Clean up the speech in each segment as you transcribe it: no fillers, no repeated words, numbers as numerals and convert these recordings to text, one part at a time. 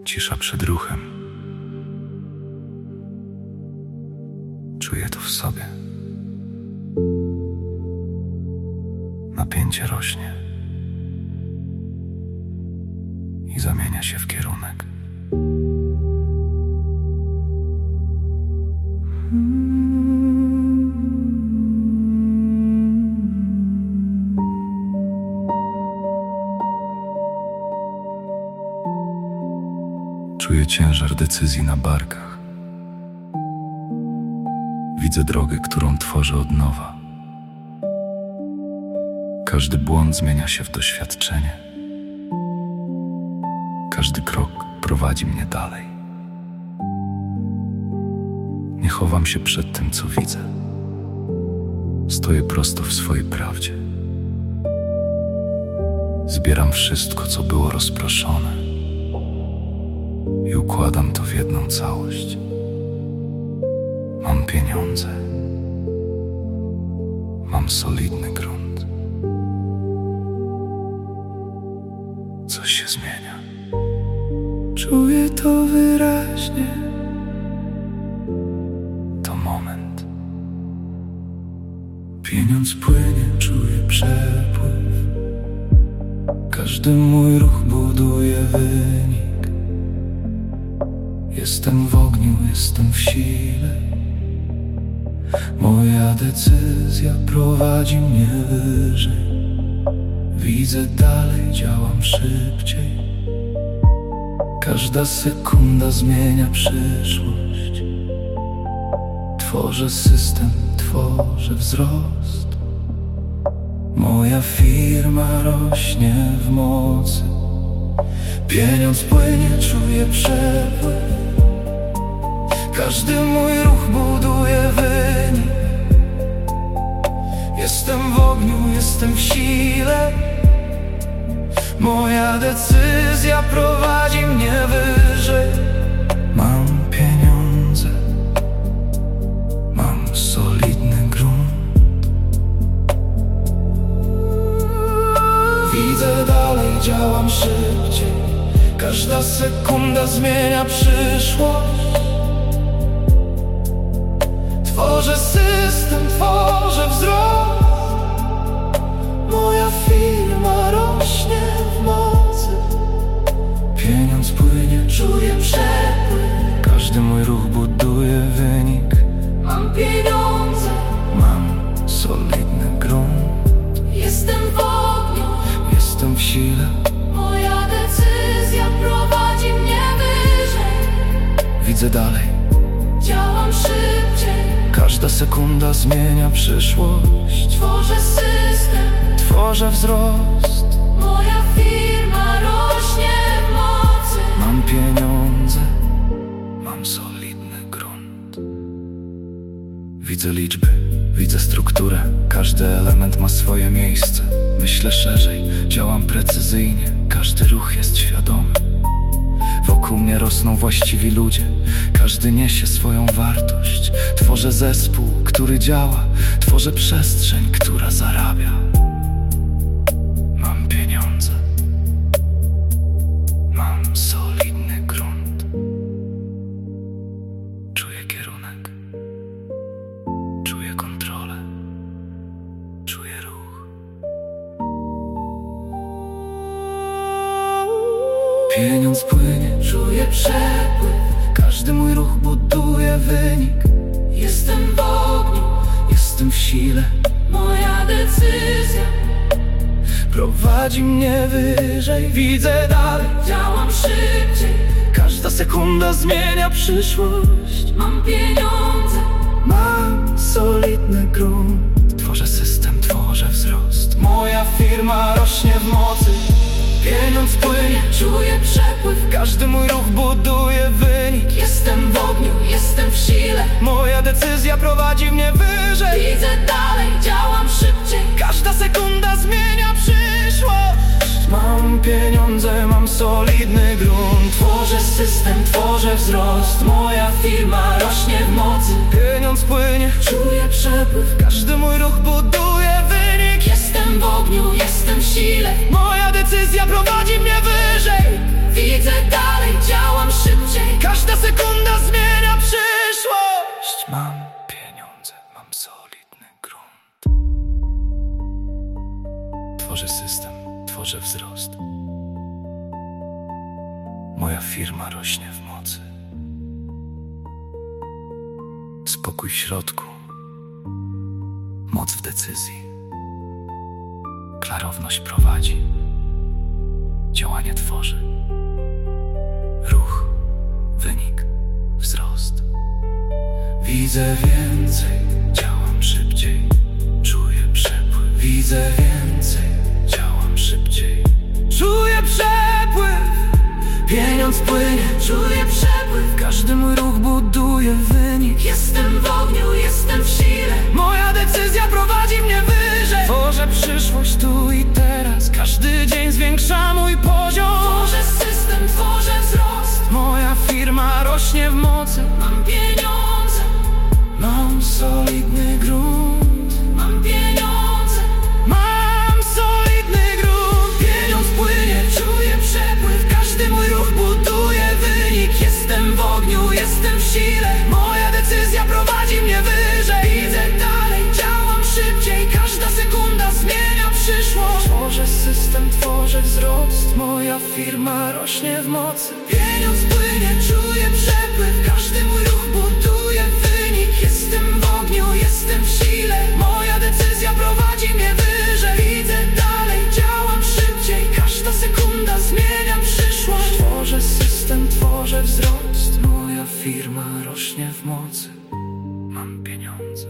Cisza przed ruchem. Czuję to w sobie. Napięcie rośnie i zamienia się w kierunek. Czuję ciężar decyzji na barkach. Widzę drogę, którą tworzę od nowa. Każdy błąd zmienia się w doświadczenie. Każdy krok prowadzi mnie dalej. Nie chowam się przed tym, co widzę. Stoję prosto w swojej prawdzie. Zbieram wszystko, co było rozproszone i układam to w jedną całość. Mam pieniądze. Mam solidny grunt. Coś się zmienia. Czuję to wyraźnie. To moment. Pieniądz płynie, czuję przepływ. Każdy mój ruch buduje wynik. Jestem w ogniu, jestem w sile. Moja decyzja prowadzi mnie wyżej. Widzę dalej, działam szybciej. Każda sekunda zmienia przyszłość. Tworzę system, tworzę wzrost. Moja firma rośnie w mocy. Pieniądz płynie, czuję przepływ. Każdy mój ruch buduje wynik. Jestem w ogniu, jestem w sile. Moja decyzja prowadzi mnie wyżej. Mam pieniądze. Mam solidny grunt. Widzę dalej, działam szybciej. Każda sekunda zmienia przyszłość. Tworzę system, tworzę wzrost. Moja firma rośnie w mocy. Pieniądz płynie, czuję przepływ. Każdy mój ruch buduje wynik. Mam pieniądze. Mam solidny grunt. Jestem w ogniu. Jestem w sile. Moja decyzja prowadzi mnie wyżej. Widzę dalej. Działam szybciej. Każda sekunda zmienia przyszłość. Tworzę system. Tworzę wzrost. Moja firma rośnie w mocy. Mam pieniądze. Mam solidny grunt. Widzę liczby, widzę strukturę. Każdy element ma swoje miejsce. Myślę szerzej, działam precyzyjnie. Każdy ruch jest świadomy. Wokół mnie rosną właściwi ludzie. Każdy niesie swoją wartość. Tworzę zespół, który działa. Tworzę przestrzeń, która zarabia. Mam pieniądze. Mam solidny grunt. Czuję kierunek. Czuję kontrolę. Czuję ruch. Pieniądz płynie, czuję przepływ. Każdy mój ruch buduje wynik. Jestem w ogniu, jestem w sile. Moja decyzja prowadzi mnie wyżej. Widzę dalej, działam szybciej. Każda sekunda zmienia przyszłość. Mam pieniądze. Mam solidny grunt. Tworzę system, tworzę wzrost. Moja firma rośnie w mocy. Pieniądz płynie, czuję przepływ. Każdy mój ruch buduje wynik. Jestem w ogniu, jestem w sile. Moja decyzja prowadzi mnie wyżej. Widzę dalej, działam szybciej. Każda sekunda zmienia przyszłość. Mam pieniądze, mam solidny grunt. Tworzę system, tworzę wzrost. Moja firma rośnie w mocy. Pieniądz płynie, czuję przepływ. Każdy mój ruch buduje wynik. Jestem w ogniu, ogniu, jestem w sile. Moja decyzja prowadzi mnie wyżej. Widzę dalej, działam szybciej. Każda sekunda zmienia przyszłość. Mam pieniądze, mam solidny grunt. Tworzę system, tworzę wzrost. Moja firma rośnie w mocy. Spokój w środku, moc w decyzji. Klarowność prowadzi, działanie tworzy. Ruch, wynik, wzrost. Widzę więcej, działam szybciej. Czuję przepływ. Widzę więcej, działam szybciej. Czuję przepływ. Pieniądz płynie, czuję przepływ. Każdy mój ruch buduje wynik. Jestem w ogniu, jestem w sile. Moja decyzja prowadzi mnie wyżej. Tworzę przyszłość tu i teraz. Każdy dzień zwiększa mój poziom. Tworzę system, tworzę wzrost. Moja firma rośnie w mocy. Mam pieniądze, mam solidny grunt. Mam pieniądze, mam solidny grunt. Pieniądz płynie, czuję przepływ. Każdy mój ruch buduje wynik. Jestem w ogniu, jestem w sile. Moja decyzja prowadzi mnie wyżej. Idę dalej, działam szybciej. Każda sekunda zmienia przyszłość. Tworzę system, tworzę wzrost. Moja firma rośnie w mocy. Pieniądz płynie, czuję przepływ. Każdy mój ruch buduje wynik. Jestem w ogniu, jestem w sile. Moja decyzja prowadzi mnie wyżej. Idę dalej, działam szybciej. Każda sekunda zmienia przyszłość. Tworzę system, tworzę wzrost. Moja firma rośnie w mocy. Mam pieniądze,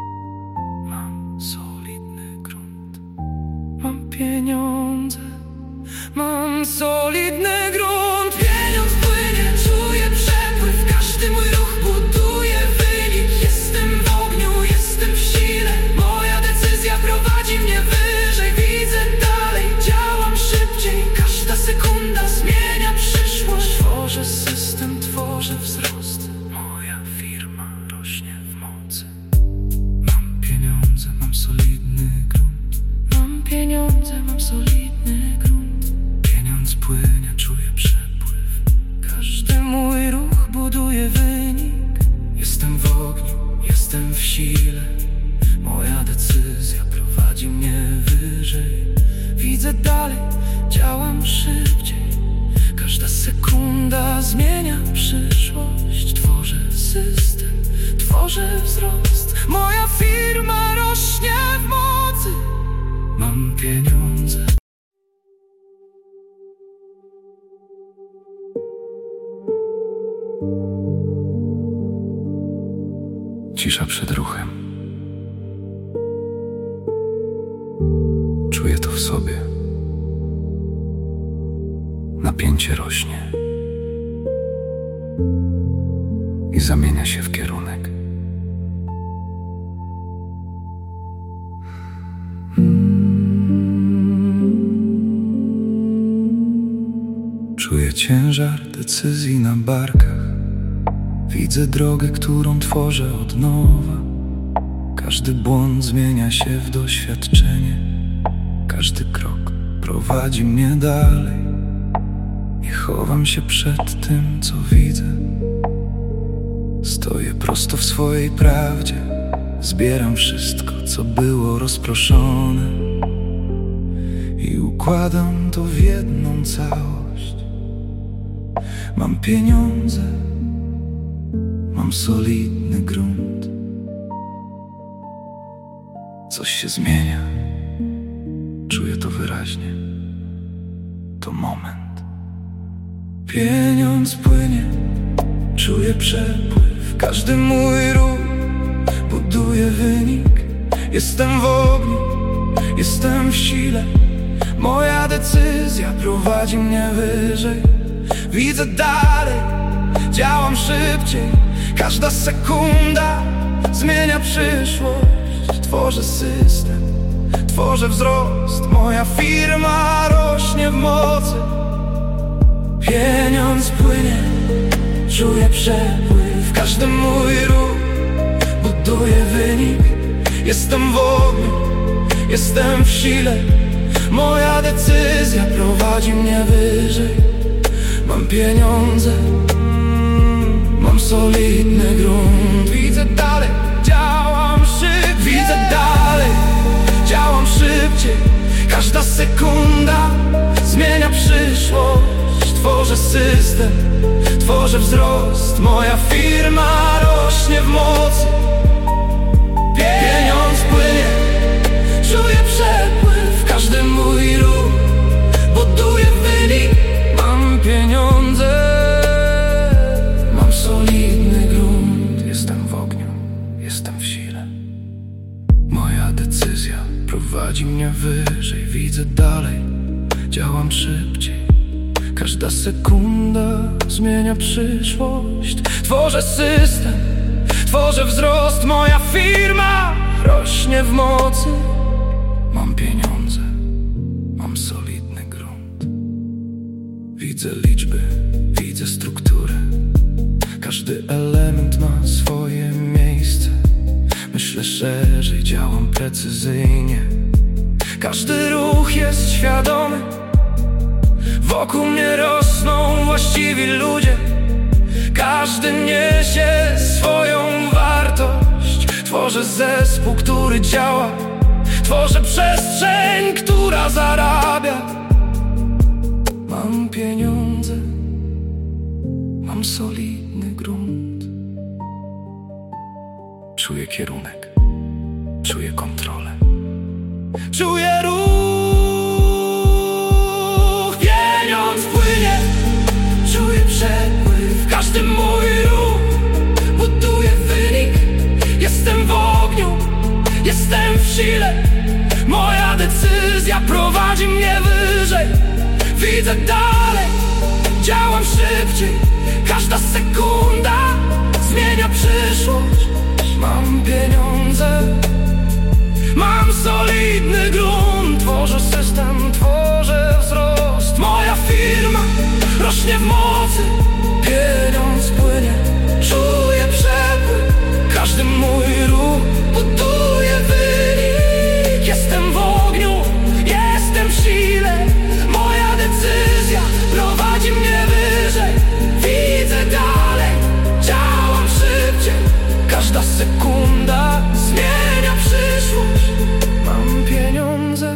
mam solidny grunt. Mam pieniądze, mam solidny grunt. Pieniądz płynie, czuję przepływ. Każdy mój ruch buduje wynik. Jestem w ogniu, jestem w sile. Moja decyzja prowadzi mnie wyżej. Widzę dalej, działam szybciej. Każda sekunda zmienia przyszłość. Tworzę system, tworzę wzrost. Moja firma rośnie w mocy. Mam pieniądze, mam solidny grunt. Mam pieniądze, mam solidny grunt. Pieniądz płynie, czuję przepływ. Każdy mój ruch buduje wynik. Jestem w ogniu, jestem w sile. Moja decyzja prowadzi mnie wyżej. Widzę dalej, działam szybciej. Każda sekunda zmienia przyszłość. Tworzę system, tworzę wzrost. Moja firma rośnie w mocy. Mam pieniądze. Cisza przed ruchem. Czuję to w sobie. Napięcie rośnie i zamienia się w kierunek. Czuję ciężar decyzji na barkach. Widzę drogę, którą tworzę od nowa. Każdy błąd zmienia się w doświadczenie. Każdy krok prowadzi mnie dalej. Nie chowam się przed tym, co widzę. Stoję prosto w swojej prawdzie. Zbieram wszystko, co było rozproszone i układam to w jedną całość. Mam pieniądze, mam solidny grunt. Coś się zmienia, czuję to wyraźnie. To moment. Pieniądz płynie, czuję przepływ. Każdy mój ruch buduje wynik. Jestem w ogniu, jestem w sile. Moja decyzja prowadzi mnie wyżej. Widzę dalej, działam szybciej. Każda sekunda zmienia przyszłość. Tworzę system, tworzę wzrost. Moja firma rośnie w mocy. Pieniądz płynie, czuję przepływ. Każdy mój ruch buduje wynik. Jestem w ogniu, jestem w sile. Moja decyzja prowadzi mnie wyżej. Mam pieniądze, mam solidny grunt. Widzę dalej, działam szybciej. Widzę dalej, działam szybciej. Każda sekunda zmienia przyszłość. Tworzę system, tworzę wzrost. Moja firma rośnie w mocy. Pieniądz płynie, czuję przepływ. Każdy mój ruch buduje wynik. Mam pieniądze, mam solidny grunt. Jestem w ogniu, jestem w sile. Moja decyzja prowadzi mnie wyżej. Widzę dalej, działam szybciej. Każda sekunda zmienia przyszłość. Tworzę system, tworzę wzrost. Moja firma rośnie w mocy. Mam pieniądze, mam solidny grunt. Widzę liczby, widzę strukturę. Każdy element ma swoje miejsce. Myślę szerzej, działam precyzyjnie. Każdy ruch jest świadomy. Wokół mnie rosną właściwi ludzie. Każdy niesie swoją wartość. Tworzę zespół, który działa. Tworzę przestrzeń, która zarabia. Mam pieniądze, mam solidny grunt. Czuję kierunek, czuję kontrolę. Czuję ruch. Pieniądz płynie, czuję przepływ. Każdy mój ruch buduje wynik. Jestem w ogniu, jestem w sile. Moja decyzja prowadzi mnie wyżej. Widzę dalej, działam szybciej. Każda sekunda zmienia przyszłość. Mam pieniądze, mam solidny grunt. Tworzę system, tworzę wzrost. Moja firma rośnie w mocy. Pieniądz płynie, czuję przepływ. Każdy mój ruch buduje wynik. Jestem w ogniu, jestem w sile. Moja decyzja prowadzi mnie wyżej. Widzę dalej, działam szybciej. Każda sekunda zmienia przyszłość. Mam pieniądze,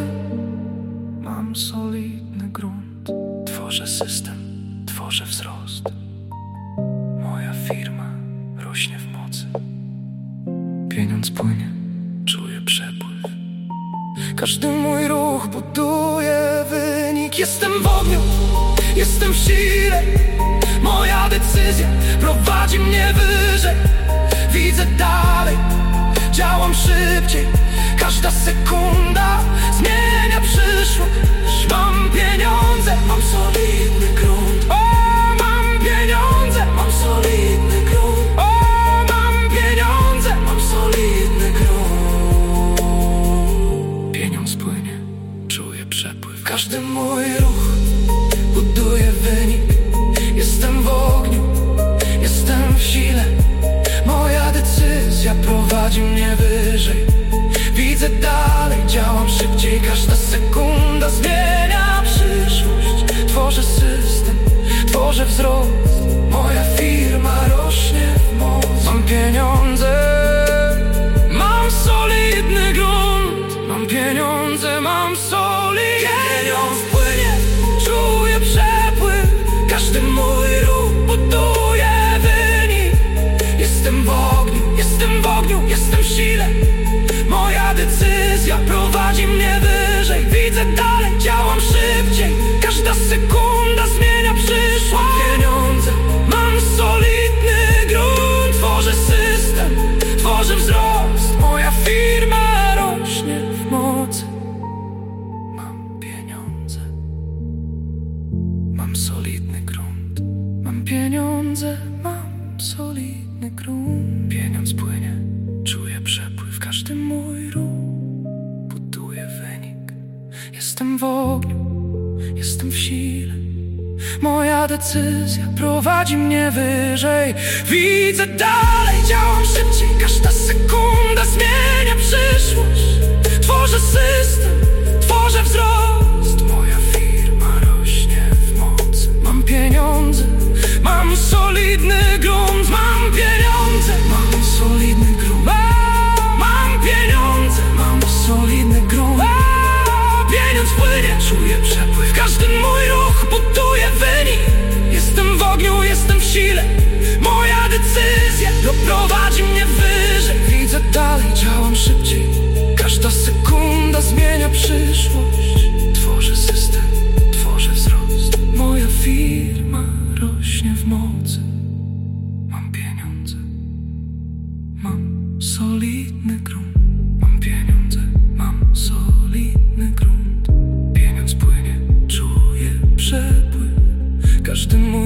mam solidny grunt. Tworzę system, tworzę wzrost. Moja firma rośnie w mocy. Pieniądz płynie, czuję przepływ. Każdy mój ruch buduje wynik. Jestem w ogniu, jestem w sile. Moja decyzja prowadzi mnie wyżej. Widzę dalej, działam szybciej. Każda sekunda zmienia przyszłość. Mam pieniądze, mam solidny grunt. O, mam pieniądze, mam solidny grunt. O, mam pieniądze, mam solidny grunt. Pieniądz płynie, czuję przepływ. Każdy mój ruch buduje wynik. Jestem w ogniu, jestem w sile. Moja decyzja prowadzi mnie wyżej. Widzę dalej, działam szybciej. Każda sekunda zmienia przyszłość. Tworzę system, tworzę wzrost. Moja firma rośnie w mocy. Mam pieniądze, mam solidny grunt. Mam pieniądze, mam solidny. Pieniądz płynie, czuję przepływ. Każdy mój ruch buduje wynik. Jestem w ogniu, jestem w ogniu, jestem w sile. Moja decyzja prowadzi mnie wyżej. Widzę dalej, działam szybciej. Każda sekunda zmienia przyszłość. Mam pieniądze, mam solidny grunt. Tworzę system, tworzę wzrost. Moja firma rośnie w mocy. Mam pieniądze, mam solidny grunt. Mam pieniądze, mam solidny grunt. Pieniądz płynie, czuję przepływ. Każdy mój ruch buduje wynik. Jestem w ogniu, jestem w sile. Moja decyzja prowadzi mnie wyżej. Widzę dalej, działam szybciej. Każda sekunda zmienia przyszłość. Tworzę system, tworzę wzrost. czuję przepływ. Każdy mój ruch buduje wynik. Jestem w ogniu, jestem w sile. Moja decyzja doprowadzi mnie wyżej. Widzę dalej, działam szybciej. Każda sekunda zmienia przyszłość. Tworzę system, tworzę wzrost. Moja firma rośnie w mocy. Mam pieniądze, mam solidny grunt. Mam pieniądze, mam solidny grunt. Pieniądz płynie, czuję przepływ. Każdy mój